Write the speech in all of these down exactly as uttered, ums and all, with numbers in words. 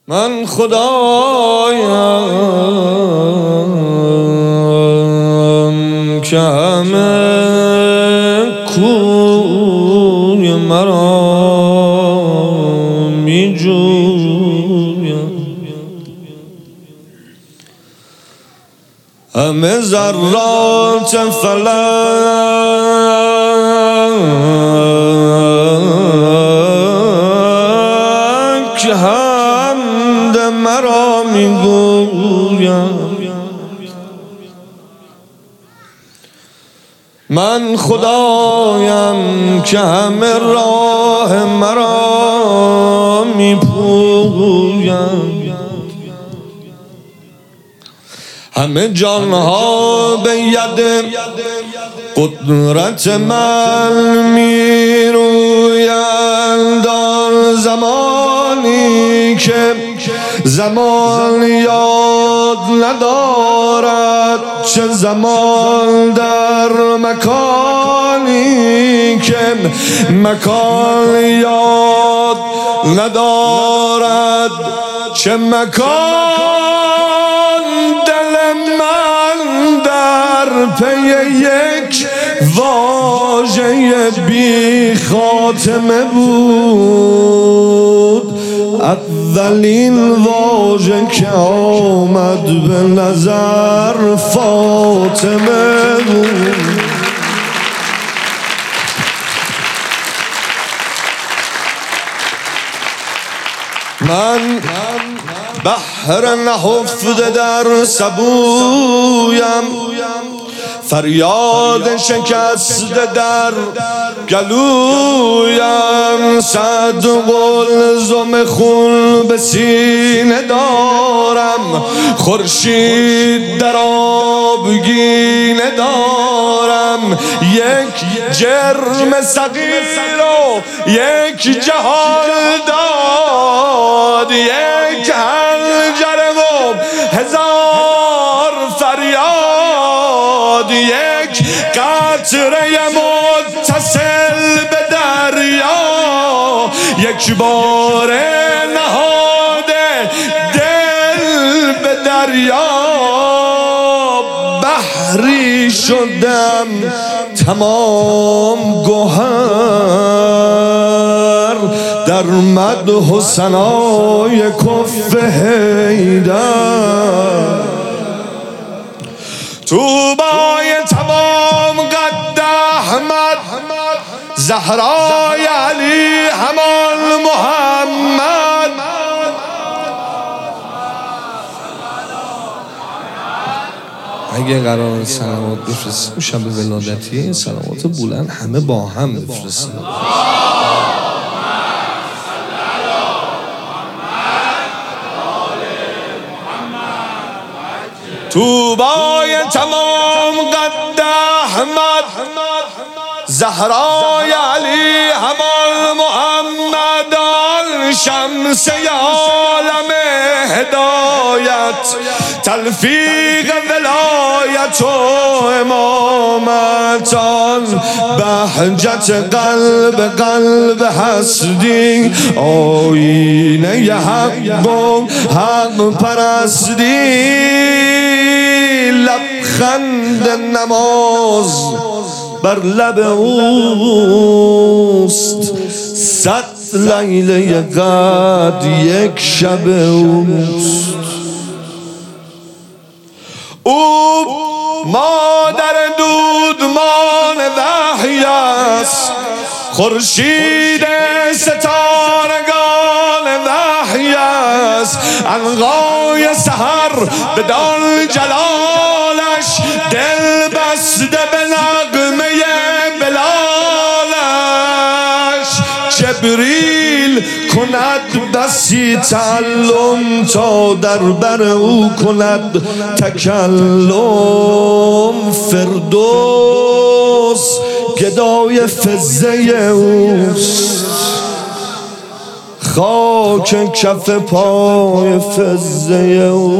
من خدایم که همه کوی مرا می جویم، همه ذرات فلک حمد مرا می گویم. من خدایم که همه راه مرا می پویم، همه جانها به ید قدرت من می رویند. آن زمانی که زمان یاد ندارد، چه زمان در مکانی که مکان یاد ندارد، چه مکان دل من در پی یک واژه بی خاتمه بود. اولین واژه که آمد به نظر فاطمه بود. من بحر نهفته در سبویم، فریاد شکسته در گلویم. صد قلزم خون به سینه دارم، خورشید در آبگینه دارم. یک جرم صغیر و یک جهال داد، یک حنجره و هزار فریاد، یک قطره متصل به دریا، یک بار نهاده دل به دریا. بحری شدم تمام گوهر در مدح و ثنای کف حیدر. طوبای تمام قد احمد، زهرای علی همان محمد. اگه قرار سلامات بفرستیم شب ولادتی، این سلامات بلند همه با هم بفرستیم. طوبای تمام قد احمد، زهرای علی همان محمد. آن شمس عالم هدایت، تلفیق ولایت و امامت. آن بهجت قلب قلب هستی، آینه حق و حق پرستی. لبخند نماز بر لب اوست، صد لیله قد یک شب اوست. او مادر دودمان وحی است، خورشید ستارگان وحی است. عنقای سحر بدان جلالش، دل بسته به نغمه بلالش. جبریل کند بسی تعلم، تا در بر او کند تکلم. فردوس گدای فزه اوست، خاک کف پای فزه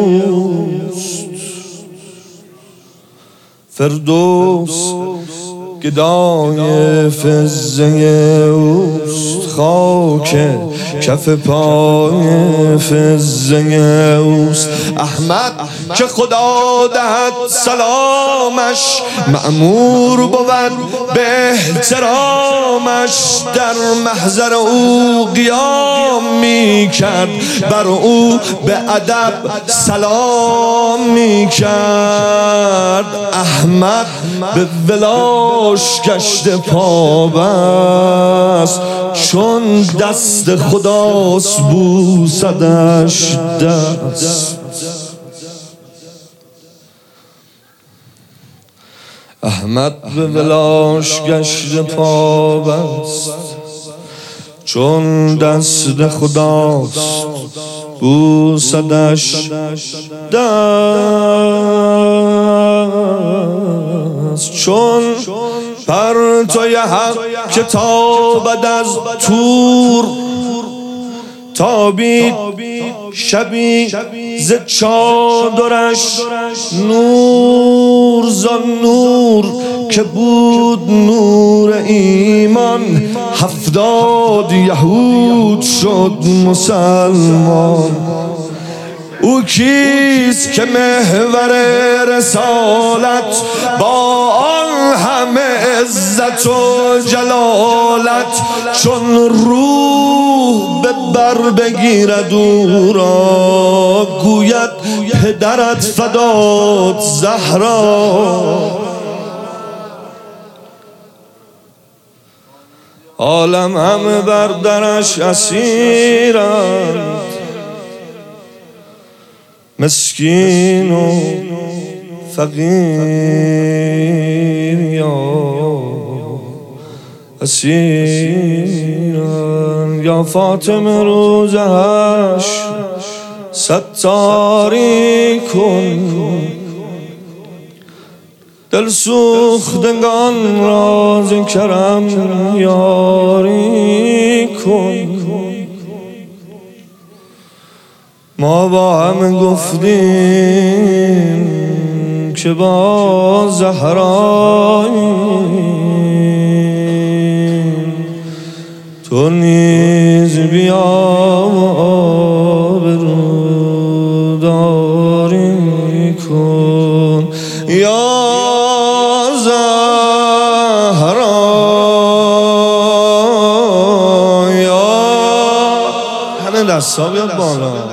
اوست. فردوس گدای فزه اوست، خاک کف پای فزه اوست. احمد که خدا دهد سلامش، مأمور بود به احترامش. در محضر او قیام می کرد، بر او به ادب سلام می کرد. احمد به ولاش گشت پابست، چون دست خداست بوسدش دست. احمد به ولاش گشت پابست، چون دست خداست بوسدش دست. چون پرتوی حق که تابد از طور، تابید شبی ز چادرش نور. زان نور که بود نور ایمان، هفتاد یهود شد مسلمان. او کیست که محور رسالت، با آن همه عزت و جلالت، چون روح به بر بگیرد او را، گوید پدرت فدات زهرا. عالم همه بر درش اسیرند، مسکین و فقیر یا اسیران. یا فاطمه روزش ستاری کن، دل سوختگان را ز کرم یاری کن. ما با هم گفتیم که با زهراییم، تو نیز بیا آبروداری کن. یا زهرا یا همه دستا بیاد بالا.